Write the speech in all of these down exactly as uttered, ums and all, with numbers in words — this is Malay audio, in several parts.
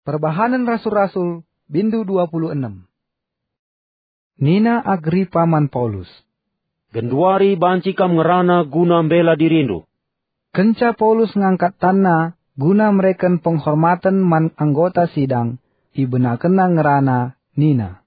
Perbahanan Rasul-Rasul, Bindu dua puluh enam. Nina Agripa man Paulus. Genduari banci kam ngerana guna bela dirindu. Kenca Paulus ngangkat tanah guna mereken penghormatan man anggota sidang, ibenakena ngerana Nina.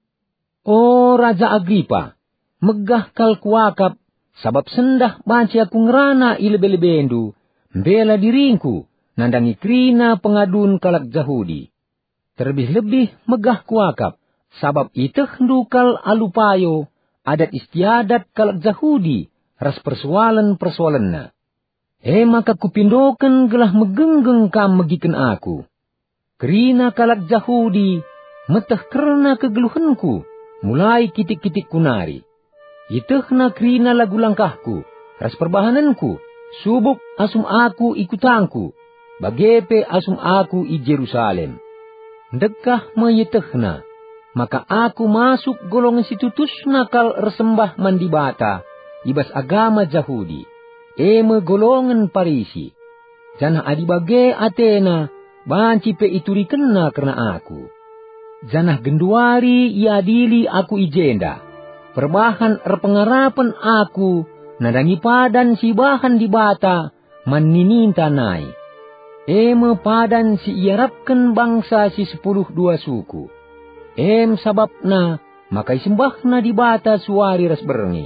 Oh Raja Agripa, megah kal kuakap, sabab sendah banci aku ngerana ilebe-lebendu, bela diringku, nandangi krina pengadun kalak Jahudi. Terlebih-lebih megah kuakap, sabab iteh ndukal alupayo, adat istiadat kalak Jahudi, ras persoalan-persoalanna. Eh maka kupindoken gelah megenggeng kam megiken aku. Kerina kalak Jahudi, meteh kerna kegeluhanku, mulai kitik-kitik kunari. Iteh na kerina lagu langkahku, ras perbahananku, subuk asum aku ikutangku, bagepe asum aku i Jerusalem. Dekah mayetehna, maka aku masuk golongan situtus nakal resembah mandibata, ibas agama Jahudi, eme golongan Parisi. Janah adibage Atena, banci pe ituri kena karena aku. Janah genduari iadili aku ijenda, perbahan erpengarapan aku, nadangi padan si bahan dibata, manininta nai. Eme padan si iarapkan bangsa si sepuluh dua suku. Em sababna, maka isembahna dibata suari ras berengi.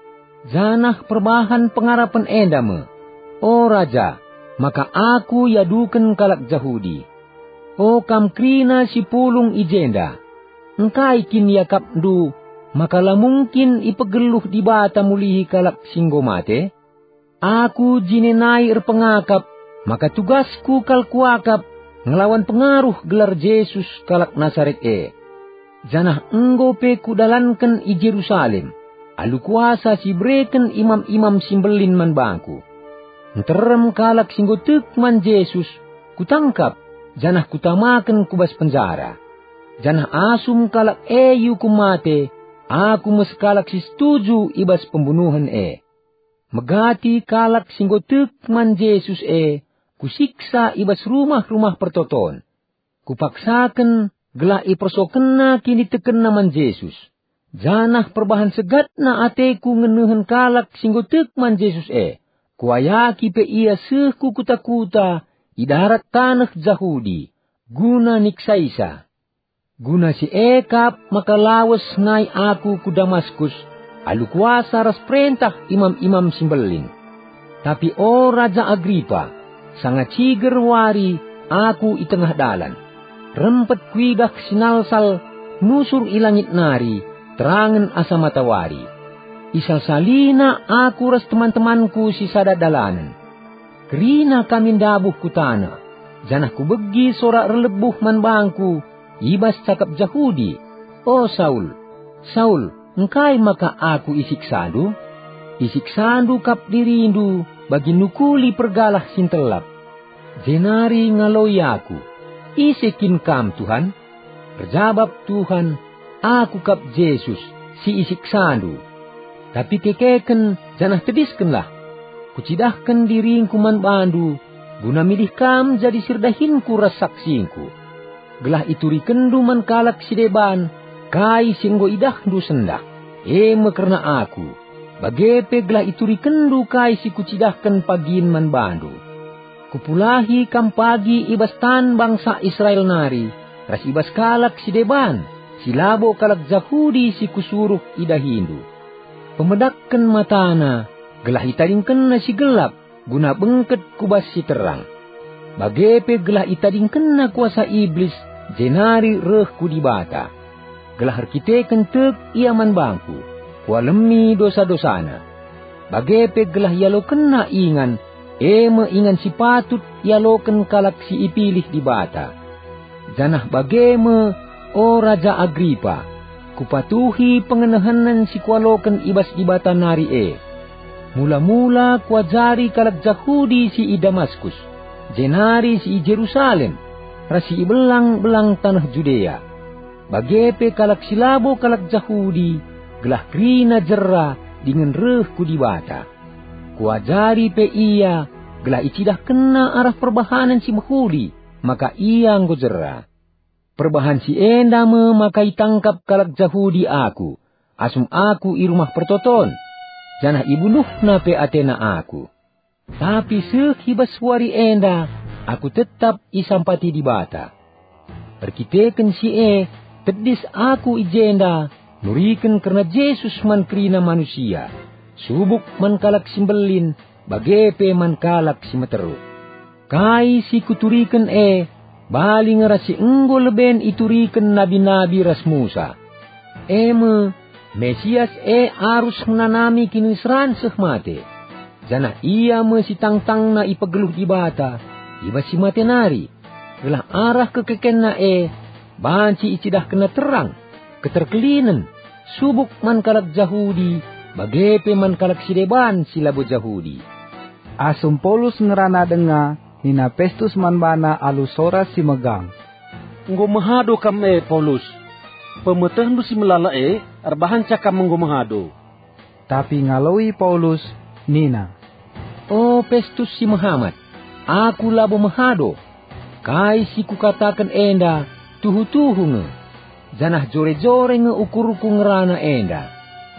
Janah perbahan pengarapan endame, o Raja, maka aku yaduken kalak Jahudi. O kam krina si pulung ijenda, engkai kin yakap du, maka la mungkin ipegeluh dibata mulihi kalak singgomate. Aku jinenai erpengakap, maka tugasku kal kuakap ngelawan pengaruh gelar Yesus kalak Nazaret e. Janah enggo pe kudalanken i Jerusalem, alu kuasa si breken imam-imam simbelin man bangku. Nterem kalak singgotek man Yesus, kutangkap, janah kutamaken kubas penjara. Janah asum kalak e yukum mate, aku meskalak si setuju ibas pembunuhan e. Megati kalak singgotek man Yesus e, kusiksa ibas rumah-rumah pertoton. Kupaksaken gelah ipersokena kini teken naman Yesus. Janah perbahan segat na ateku ngenuhan kalak singgotek man Yesus e. Kuayaki pe ia sehku kuta-kuta idarat tanah Jahudi, guna niksaisa. Guna si ekap maka lawas ngai aku ku Damaskus, alu kuasa ras perintah imam-imam simbelin. Tapi o Raja Agripa, sangat ciger wari aku i tengah dalan. Rempet kuidak sinalsal nusur ilangit nari, terangan asa matawari. Isal salina aku ras teman-temanku si sada dalanan. Kerina kami dabuh kutana, janah ku begi sorak relebuh man bangku, ibas cakap Jahudi. O Saul, Saul, engkai maka aku isiksandu? Isiksandu kap dirindu, bagi nukuli pergalah sintelap. Jenari ngaloi aku, isikin kam Tuhan. Berjawab Tuhan, aku kap Yesus, si isiksandu. Tapi kekeken janah tediskenlah, kucidahkan diringku man bandu, guna milih kam jadi sirdahinku ras saksingku. Gelah ituri kendu man kalak sideban, kai singgo idahdu sendak, eme karena aku. Bagepe gelah ituri kendu kai si kucidahkan pagin man bandu. Kupulahi kam pagi ibas tan bangsa Israel nari, ras ibas kalak sideban, silabo kalak Jahudi si kusuruh idahindu. Pemedakkan matana, gelah itadingken na si gelap, guna bengket kubas si terang. Bagepe gelah itadingken na kuasa iblis, jenari rehku dibata. Gelah herkiteken tek iaman bangku, kualemi dosa-dosana. Bagepe gelah yaloken na ingan, eme ingan si patut yaloken kalak si ipilih dibata. Janah bageme, o Raja Agripa, kupatuhi pengenahanan si kualoken ibas dibata nari e. Mula-mula kuajari kalak Jahudi si i Damaskus, jenari si i Jerusalem, rasi i belang-belang tanah Judea. Bagepe kalak silabo kalak Jahudi, gelah krina jerra dengan rehku dibata. Kuajari pe ia, gelah icidah kena arah perbahanan si mahuli, maka ia nggo jerra. Perbahan si enda memakai tangkap kalak Jahudi aku, asum aku i rumah pertoton, janah ibunuh nape Atena aku. Tapi sekibas wari enda, aku tetap isampati di bata. Perkiteken si e, tedis aku ijenda, nuriken karena Yesus man krina manusia, subuk man kalak simbelin, bagepe man kalak si meteruk. Kai si kuturiken e, bali ngerasi enggo leben ituriken nabi-nabi ras Musa. Eme, Mesias e arus menanami kinisran sehmate. Janah ia me si tangtang na ipageluh di bata, iba si matenari. Gelah arah kekeken na e, banci icidah kena terang, keterkelinen, subuk man kalak Jahudi, bagepe man kalak sideban silabo Jahudi. Asum Paulus ngerana denga, nina Pestus manbana alu sora si megang. Nggo mahado kam e Paulus. Pemeteh lu si melala e, arbahan cakam nggo mahado. Tapi ngalawi Paulus, nina. Oh Pestus si Muhammad, aku labo mahado. Kai si kukatakan enda, tuhu-tuhu nge. Janah jore-jore nge ukur-ukur ngerana enda.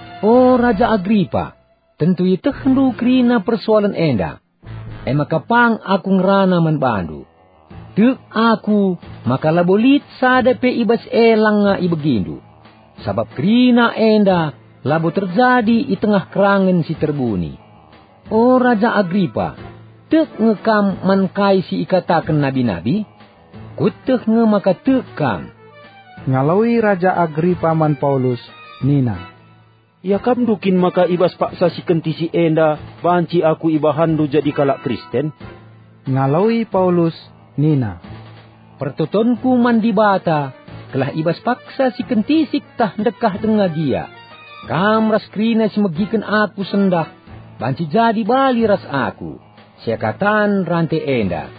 Oh Raja Agripa, tentu itu hendu krina persoalan enda. Ema kapang aku ngerana man bandu. Tuk aku, maka labolit sada pe ibas elang nga ibegindu. Sabab krina enda, labo terjadi i tengah kerangan si terbuni. Oh Raja Agripa, tuk ngekam man kai si ikatakan nabi-nabi? Kutuk nge maka tuk kam. Ngalawi Raja Agripa man Paulus, nina. Ya kam dukin maka ibas paksa si kenti si enda, banci aku ibahandu jadi kalak Kristen. Ngalawi Paulus, nina. Pertotonku man di bata, kelah ibas paksa si kentisik tah dekah tengah dia. Kam ras krina si megiken aku sendah, banci jadi bali ras aku. Siakatan rante enda.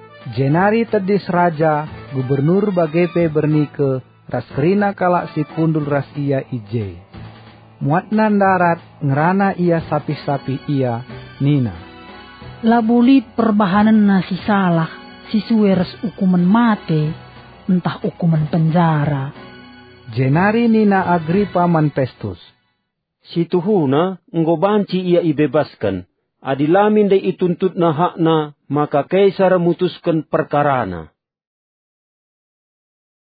Jenari tedis raja, gubernur bagepe bernike, ras krina kalak si kundul ras ia ije. Muatnan darat ngerana ia sapi-sapi ia, nina. Labulit perbahanan na si salah, si suweres hukuman mate, entah hukuman penjara. Jenari nina Agripa man Pestus. Si tuhuna, nggo banci ia ibebaskan. Adilamin day ituntut na hakna, maka kaisar mutuskan perkarana.